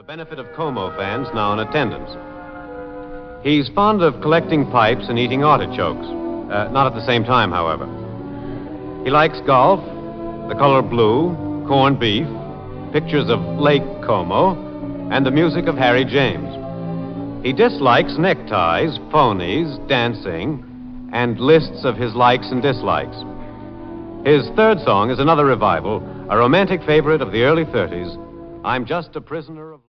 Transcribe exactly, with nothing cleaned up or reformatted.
benefit of Como fans now in attendance. He's fond of collecting pipes and eating artichokes. Uh, not at the same time, however. He likes golf, the color blue, corned beef, pictures of Lake Como, and the music of Harry James. He dislikes neckties, ponies, dancing, and lists of his likes and dislikes. His third song is another revival, a romantic favorite of the early thirties, I'm Just a Prisoner of...